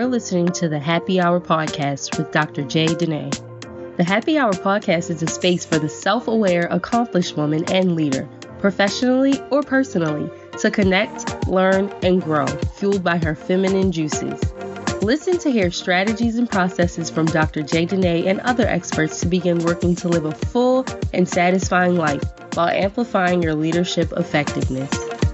You're listening to the Happy Hour Podcast with Dr. Jay Dene. The Happy Hour Podcast is a space for the self-aware, accomplished woman and leader, professionally or personally, to connect, learn, and grow, fueled by her feminine juices. Listen to hear strategies and processes from Dr. Jay Dene and other experts to begin working to live a full and satisfying life while amplifying your leadership effectiveness.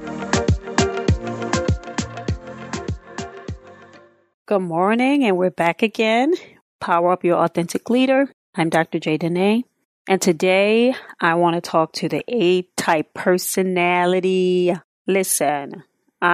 Good morning, and we're back again. Power up your authentic leader. I'm Dr. Jay Dene, and today I want to talk to the A-type personality. Listen,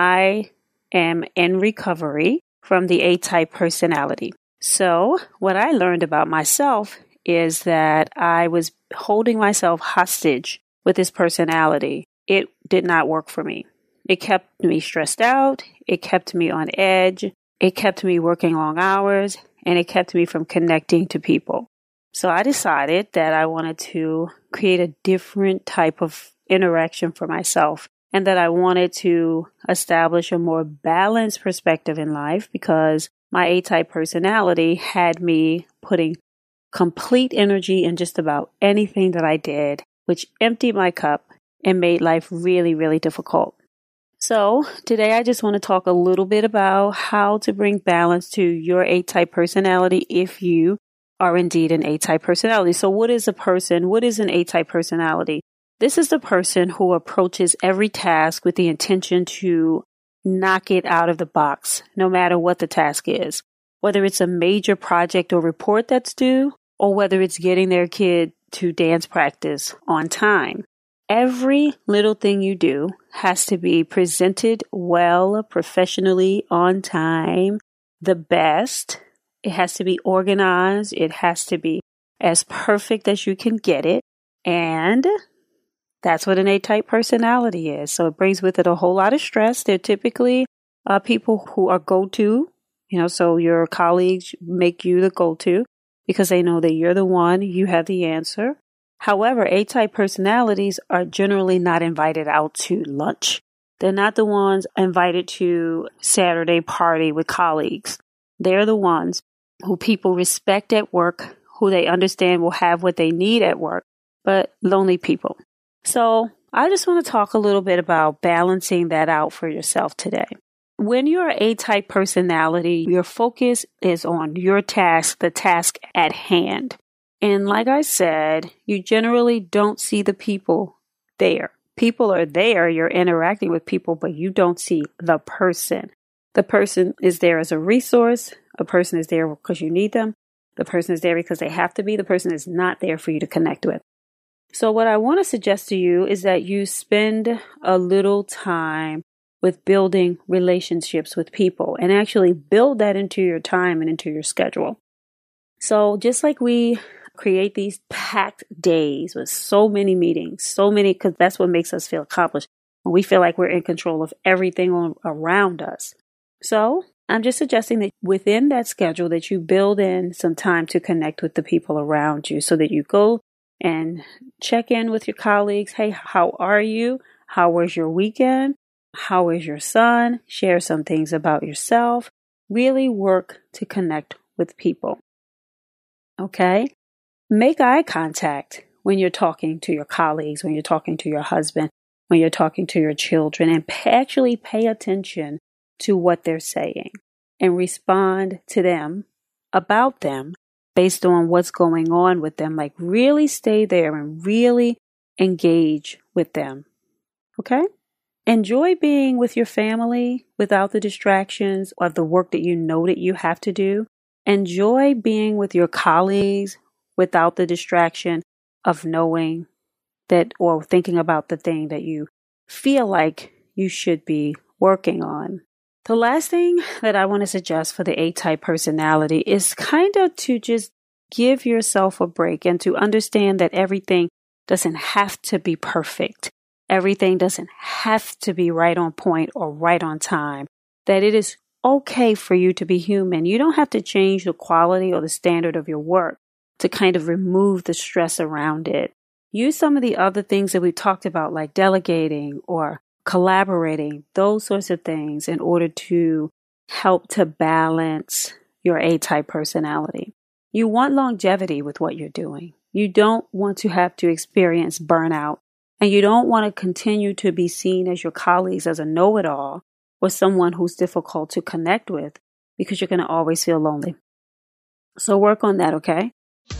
I am in recovery from the A-type personality. So what I learned about myself is that I was holding myself hostage with this personality. It did not work for me. It kept me stressed out. It kept me on edge. It kept me working long hours, and it kept me from connecting to people. So I decided that I wanted to create a different type of interaction for myself, and that I wanted to establish a more balanced perspective in life because my A-type personality had me putting complete energy in just about anything that I did, which emptied my cup and made life really, really difficult. So today I just want to talk a little bit about how to bring balance to your A-type personality if you are indeed an A-type personality. So what is an A-type personality? This is the person who approaches every task with the intention to knock it out of the box, no matter what the task is. Whether it's a major project or report that's due, or whether it's getting their kid to dance practice on time. Every little thing you do has to be presented well, professionally, on time, the best. It has to be organized. It has to be as perfect as you can get it. And that's what an A-type personality is. So it brings with it a whole lot of stress. They're typically people who are go-to, so your colleagues make you the go-to because they know that you're the one, you have the answer. However, A-type personalities are generally not invited out to lunch. They're not the ones invited to Saturday party with colleagues. They're the ones who people respect at work, who they understand will have what they need at work, but lonely people. So I just want to talk a little bit about balancing that out for yourself today. When you're an A-type personality, your focus is on your task, the task at hand. And like I said, you generally don't see the people there. People are there, you're interacting with people, but you don't see the person. The person is there as a resource. A person is there because you need them. The person is there because they have to be. The person is not there for you to connect with. So what I want to suggest to you is that you spend a little time with building relationships with people and actually build that into your time and into your schedule. So just like we create these packed days with so many meetings, because that's what makes us feel accomplished. When we feel like we're in control of everything around us. So I'm just suggesting that within that schedule that you build in some time to connect with the people around you so that you go and check in with your colleagues. Hey, how are you? How was your weekend? How is your son? Share some things about yourself. Really work to connect with people. Okay? Make eye contact when you're talking to your colleagues, when you're talking to your husband, when you're talking to your children, and actually pay attention to what they're saying and respond to them about them based on what's going on with them. Like really stay there and really engage with them. Okay? Enjoy being with your family without the distractions of the work that you know that you have to do. Enjoy being with your colleagues without the distraction of knowing that or thinking about the thing that you feel like you should be working on. The last thing that I want to suggest for the A-type personality is kind of to just give yourself a break and to understand that everything doesn't have to be perfect. Everything doesn't have to be right on point or right on time. That it is okay for you to be human. You don't have to change the quality or the standard of your work to kind of remove the stress around it. Use some of the other things that we talked about, like delegating or collaborating, those sorts of things in order to help to balance your A-type personality. You want longevity with what you're doing. You don't want to have to experience burnout, and you don't want to continue to be seen as your colleagues as a know-it-all or someone who's difficult to connect with, because you're going to always feel lonely. So work on that, okay?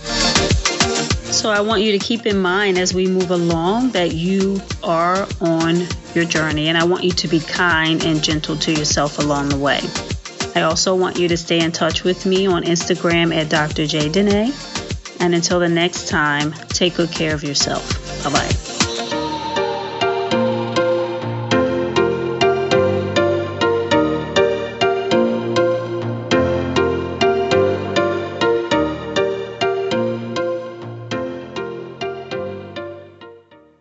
So I want you to keep in mind as we move along that you are on your journey, and I want you to be kind and gentle to yourself along the way. I also want you to stay in touch with me on Instagram at Dr. J. Dene. And until the next time, take good care of yourself. Bye-bye.